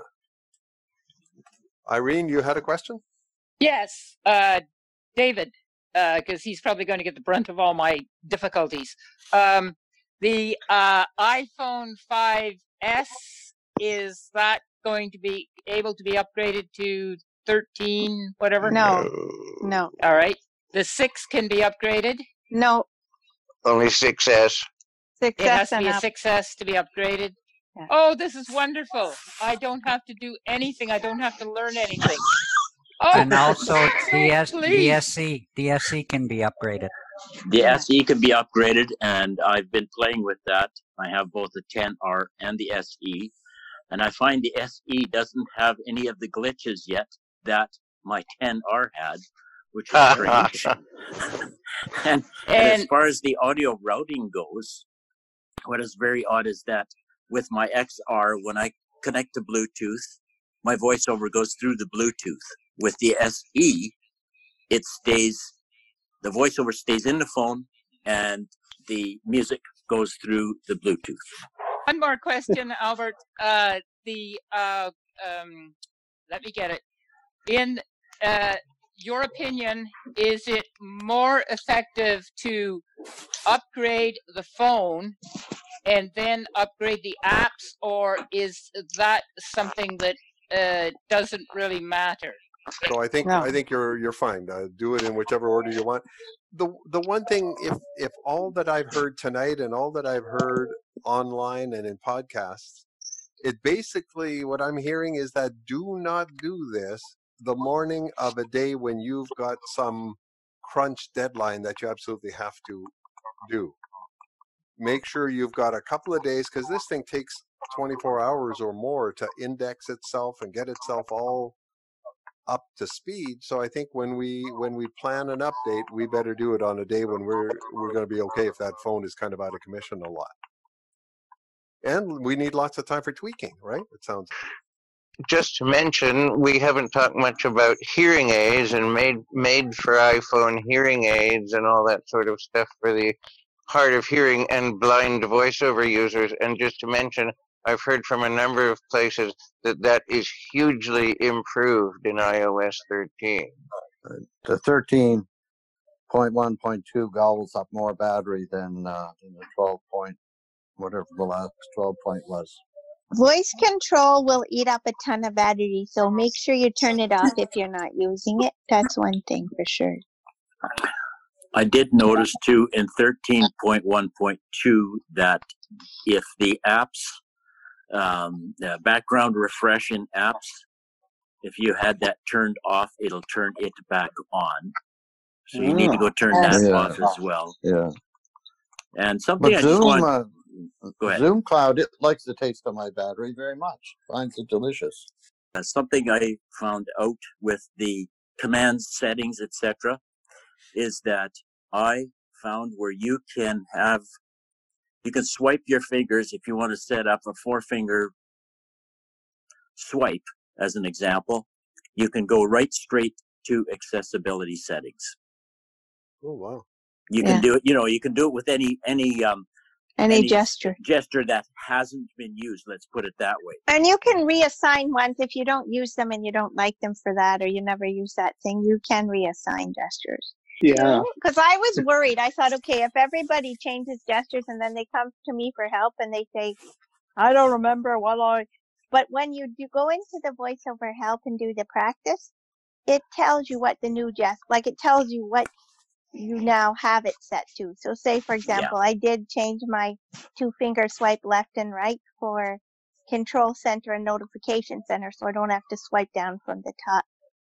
Irene, you had a question? Yes, uh, David, because he's probably going to get the brunt of all my difficulties. Um, the uh, iPhone five S, is that going to be able to be upgraded to thirteen, whatever? No, no, All right. The six can be upgraded. no. Only six S. It has Success to be and a up. six S to be upgraded. Yeah. Oh, this is wonderful. I don't have to do anything. I don't have to learn anything. Oh, And also the S, the please. S E, the S E can be upgraded. The Yeah. S E can be upgraded, and I've been playing with that. I have both the ten R and the S E, and I find the S E doesn't have any of the glitches yet that my ten R had, which is strange. and, and as And far as the audio routing goes, what is very odd is that with my X R, when I connect to Bluetooth, my voiceover goes through the Bluetooth. With the S E, it stays, the voiceover stays in the phone, and the music goes through the Bluetooth. one more question, Albert. Uh, the uh, um, let me get it. In uh, your opinion, is it more effective to upgrade the phone and then upgrade the apps, or is that something that uh, doesn't really matter? So I think No. I think you're you're fine. Uh, do it in whichever order you want. The the one thing, if if all that I've heard tonight and all that I've heard online and in podcasts, it basically what I'm hearing is that do not do this the morning of a day when you've got some crunch deadline that you absolutely have to do. Make sure you've got a couple of days, because this thing takes twenty-four hours or more to index itself and get itself all up to speed. So I think when we when we plan an update, we better do it on a day when we're we're going to be okay if that phone is kind of out of commission a lot. And we need lots of time for tweaking, right? It sounds. Just to mention, we haven't talked much about hearing aids and made made for iPhone hearing aids and all that sort of stuff for the hard of hearing and blind voiceover users. And just to mention, I've heard from a number of places that that is hugely improved in i O S thirteen. The thirteen point one point two gobbles up more battery than, uh, than the twelve point, whatever the last twelve point was. Voice control will eat up a ton of battery, so make sure you turn it off if you're not using it. That's one thing for sure. I did notice too in thirteen point one point two that if the apps, um, uh, background refresh in apps if you had that turned off, it'll turn it back on. So you need to go Ah, turn that Yeah, off as well. yeah. And something But I just Zoom, want, uh, go ahead. Zoom Cloud, it likes the taste of my battery very much. Finds it delicious. Uh, something I found out with the command settings, et cetera, is that I found where you can have, you can swipe your fingers if you want to set up a four finger swipe, as an example. You can go right straight to accessibility settings. Oh, wow. You Yeah. can do it, you know, you can do it with any, any, um, Any any gesture. gesture that hasn't been used. Let's put it that way. And you can reassign ones if you don't use them and you don't like them for that, or you never use that thing. You can reassign gestures. yeah. Because I was worried. I thought, okay, if everybody changes gestures and then they come to me for help and they say, I don't remember what I. But when you do go into the voiceover help and do the practice, it tells you what the new gest, like it tells you what you now have it set to. So say, for example, I did change my two finger swipe left and right for control center and notification center, so I don't have to swipe down from the top.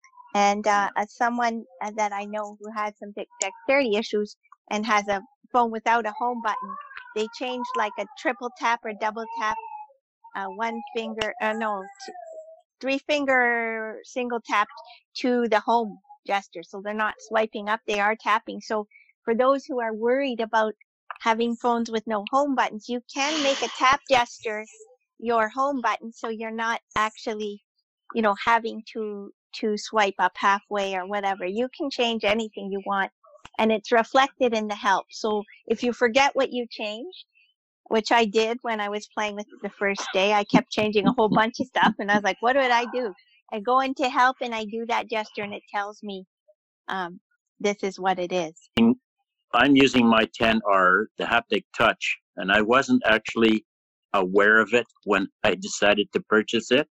And uh, as someone uh, that I know who has some dex- dexterity issues and has a phone without a home button, they changed like a triple tap or double tap, uh, one finger, uh, no, t- three finger single tap to the home gesture. So they're not swiping up, they are tapping. So for those who are worried about having phones with no home buttons, you can make a tap gesture your home button so you're not actually, you know, having to to swipe up halfway or whatever. You can change anything you want and it's reflected in the help. So if you forget what you changed, which I did when I was playing with the first day, I kept changing a whole bunch of stuff and I was like, what did I do? I go into help and I do that gesture and it tells me um, this is what it is. I'm using my ten R, the haptic touch, and I wasn't actually aware of it when I decided to purchase it.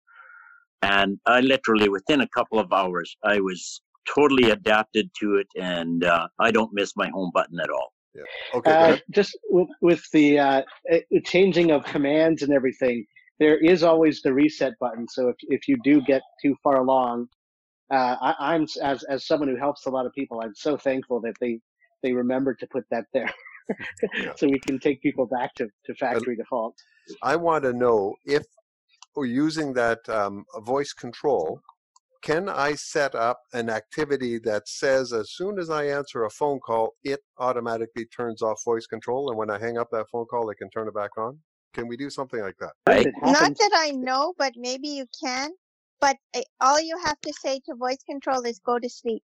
And I literally, within a couple of hours, I was totally adapted to it, and uh, I don't miss my home button at all. Yeah. Okay, go Uh, ahead. just with, with the uh, eh, changing of commands and everything, there is always the reset button. So if if you do get too far along, uh, I, I'm as as someone who helps a lot of people, I'm so thankful that they they remembered to put that there, Yeah. so we can take people back to, to And factory default. I want to know if we're using that um, voice control, can I set up an activity that says as soon as I answer a phone call, it automatically turns off voice control, and when I hang up that phone call, it can turn it back on? Can we do something like that? If I, it Not happens, that I know, but maybe you can. But uh, all you have to say to voice control is go to sleep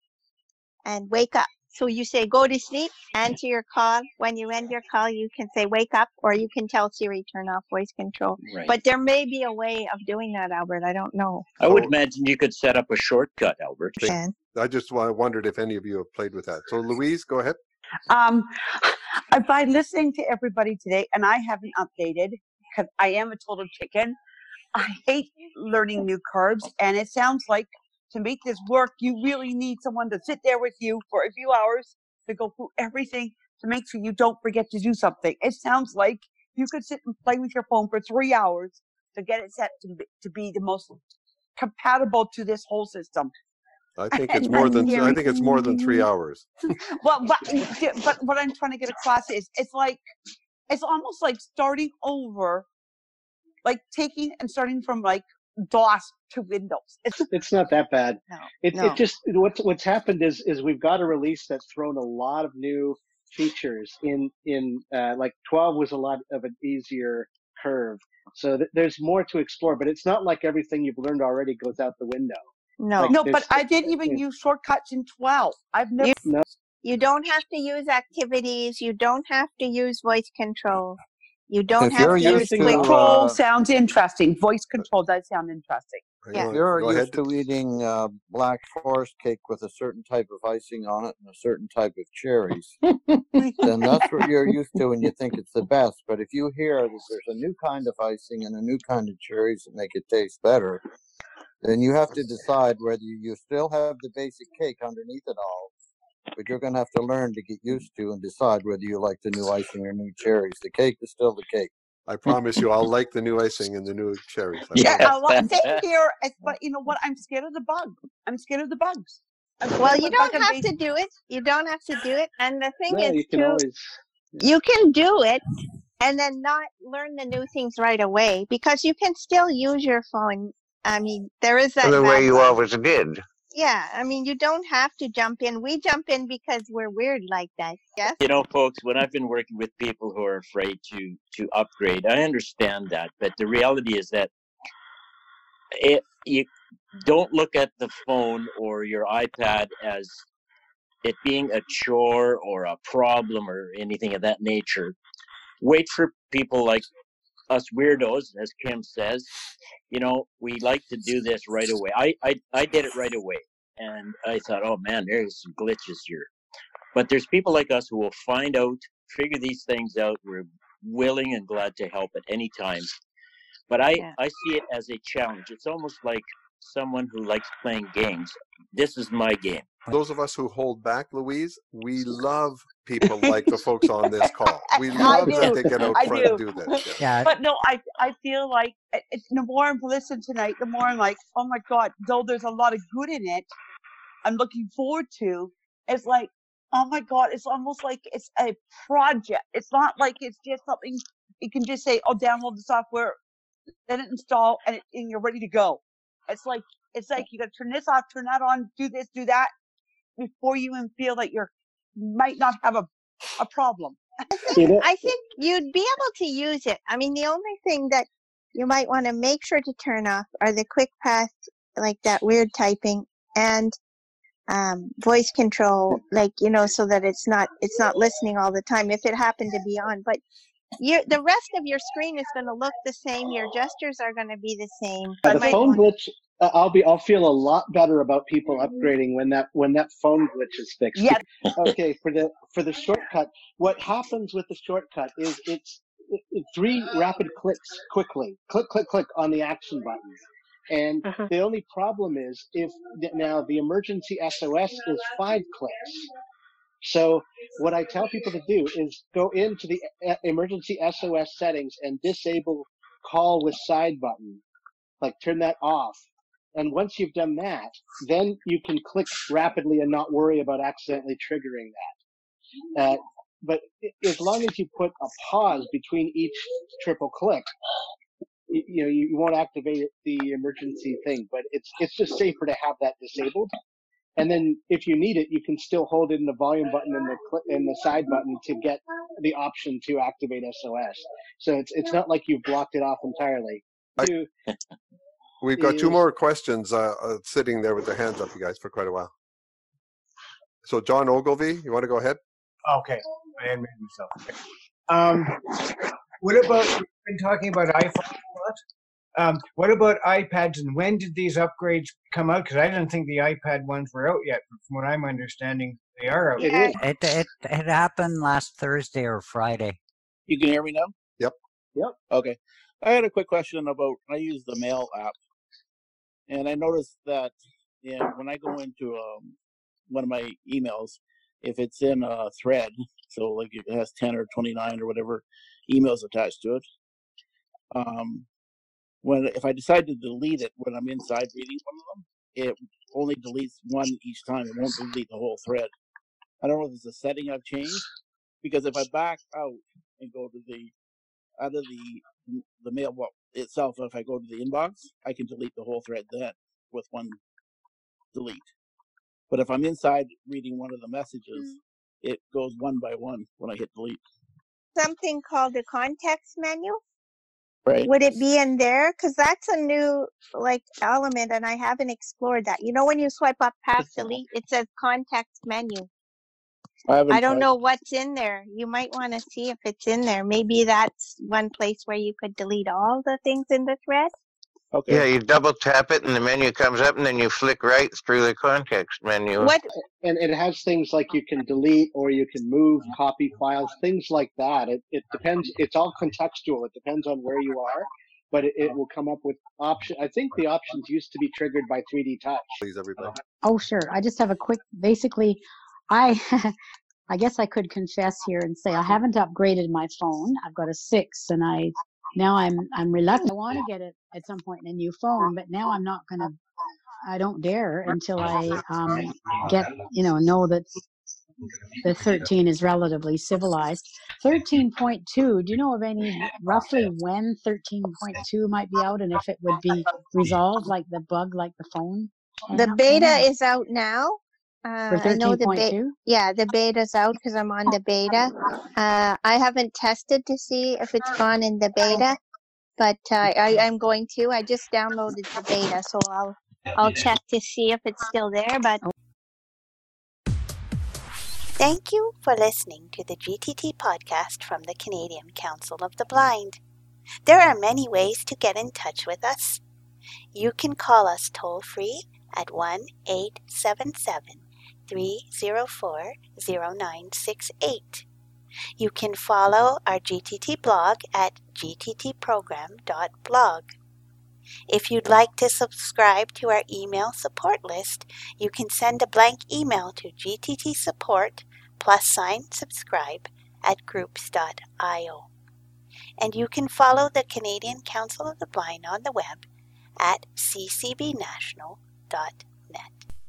and wake up. So you say go to sleep, answer your call. When you end your call, you can say wake up, or you can tell Siri turn off voice control. right. But there may be a way of doing that, Albert. I don't know. I would So imagine you could set up a shortcut, Albert. think, Can. I just wa- wondered if any of you have played with that. So Louise, go ahead. Um, I- by listening to everybody today, and I haven't updated because I am a total chicken. I hate learning new curves, and it sounds like to make this work, you really need someone to sit there with you for a few hours to go through everything to make sure you don't forget to do something. It sounds like you could sit and play with your phone for three hours to get it set to be, to be the most compatible to this whole system. I think it's And more I'm than th- I hearing, think it's more than three hours. well, but, but what I'm trying to get across is it's like, it's almost like starting over, like taking and starting from like DOS to Windows. It's, it's not that bad. No. It No. it just what's what's happened is is we've got a release that's thrown a lot of new features in in uh, like twelve was a lot of an easier curve. So th- there's more to explore, but it's not like everything you've learned already goes out the window. No. Like no, there's but I st- didn't even yeah, use shortcuts in twelve. I've never. You no. you don't have to use activities. You don't have to use voice control. You don't If have you're to use used Everything's quick. to, Control uh, sounds interesting. Voice control does sound interesting. Yeah. if Go, you're go used ahead. to eating uh, black forest cake with a certain type of icing on it and a certain type of cherries, then that's what you're used to and you think it's the best. But if you hear that there's a new kind of icing and a new kind of cherries that make it taste better, then you have to decide whether you, you still have the basic cake underneath it all, but you're going to have to learn to get used to and decide whether you like the new icing or new cherries. The cake is still the cake. I promise you, I'll like the new icing and the new cherries. I Yeah, promise. a lot. Same here. it's- But you know what? I'm scared of the bug. I'm scared of the bugs. I'm scared Well, of you the bug don't and have base. to do it. You don't have to do it. And the thing No, is, you can too, always. you can do it and then not learn the new things right away because you can still use your phone. I mean, there is that The way bad you bug. always did. Yeah, I mean, you don't have to jump in. We jump in because we're weird like that. Yes. You know, folks, when I've been working with people who are afraid to to upgrade, I understand that, but the reality is that it you don't look at the phone or your iPad as it being a chore or a problem or anything of that nature. Wait for people like us weirdos, as Kim says. You know, we like to do this right away. I I, I did it right away, and I thought, oh man, there's some glitches here. But there's people like us who will find out, figure these things out. We're willing and glad to help at any time. But I, Yeah. I see it as a challenge. It's almost like someone who likes playing games. This is my game. Those of us who hold back, Louise, we love people like the folks on this call. We I love them do. to get out I front and do. do this. Yeah. Yeah, But no, I I feel like it, it, the more I'm listening tonight, the more I'm like, oh my god. Though there's a lot of good in it, I'm looking forward to. It's like, oh my god, it's almost like it's a project. It's not like it's just something you can just say, oh, download the software, then it install, and, it, and you're ready to go. It's like it's like you got to turn this off, turn that on, do this, do that, before you even feel that you're might not have a a problem. You know, I think you'd be able to use it. I mean, the only thing that you might want to make sure to turn off are the quick path, like that weird typing, and um, voice control, like, you know, so that it's not it's not listening all the time if it happened to be on. But you, the rest of your screen is going to look the same. Your gestures are going to be the same. uh, You the might phone want. glitch. Uh, I'll be. I'll feel a lot better about people upgrading when that when that phone glitch is fixed. Yeah. Okay, for the for the shortcut, what happens with the shortcut is it's it, it, three rapid clicks quickly, click, click, click on the action button. And Uh-huh. the only problem is if the, now the emergency S O S is five clicks. So what I tell people to do is go into the e- emergency S O S settings and disable call with side button, like turn that off. And once you've done that, then you can click rapidly and not worry about accidentally triggering that. Uh, but i- as long as you put a pause between each triple click, you, you know, you, you won't activate the emergency thing. But it's it's just safer to have that disabled. And then if you need it, you can still hold in the volume button and the cl- and the side button to get the option to activate S O S. So it's it's not like you've blocked it off entirely. I, Two we've got two is more questions uh, uh, sitting there with their hands up, you guys, for quite a while. So John Ogilvy, you want to go ahead? Okay, I admit myself. Okay. Um, what about, we've been talking about iPhone a lot. Um, what about iPads, and when did these upgrades come out? Because I didn't think the iPad ones were out yet. But from what I'm understanding, they are out. it Yeah, is. it it it happened last Thursday or Friday. You can hear me now? Yep. Yep. Okay. I had a quick question about, I use the Mail app, and I noticed that in, when I go into um, one of my emails, if it's in a thread, so like it has ten or twenty-nine or whatever emails attached to it, um, when if I decide to delete it when I'm inside reading one of them, it only deletes one each time. It won't delete the whole thread. I don't know if it's a setting I've changed, because if I back out and go to the out of the the mail itself, if I go to the inbox, I can delete the whole thread then with one delete. But if I'm inside reading one of the messages, it goes one by one when I hit delete. something called a context menu. Right. Would it be in there? Because that's a new like element, and I haven't explored that. You know, when you swipe up past delete, it says context menu. I haven't I don't tried. know what's in there. You might want to see if it's in there. Maybe that's one place where you could delete all the things in the thread. Okay. Yeah, you double tap it and the menu comes up, and then you flick right through the context menu. What? And it has things like you can delete or you can move, copy files, things like that. It it depends. It's all contextual. It depends on where you are, but it, it will come up with option. I think the options used to be triggered by three D Touch. Please, everybody. Oh, sure. I just have a quick, basically, I, I guess I could confess here and say I haven't upgraded my phone. I've got a six, and I now I'm I'm reluctant. I want to get it at some point in a new phone, but now I'm not gonna. I don't dare until I um get you know know that the thirteen is relatively civilized. thirteen point two. Do you know of any roughly when thirteen point two might be out, and if it would be resolved like the bug, like the phone? The hang-up beta thing? is out now. For Uh, I know the beta. 13.2? Yeah, the beta's out because I'm on the beta. Uh, I haven't tested to see if it's gone in the beta, but uh, I, I'm going to. I just downloaded the beta, so I'll I'll check to see if it's still there. But Thank you for listening to the G T T podcast from the Canadian Council of the Blind. There are many ways to get in touch with us. You can call us toll-free at one eight seven seven, three zero four, zero nine six eight. You can follow our G T T blog at g t t program dot blog. If you'd like to subscribe to our email support list, you can send a blank email to gttsupport plus sign subscribe at groups dot i o. And you can follow the Canadian Council of the Blind on the web at c c b national dot net.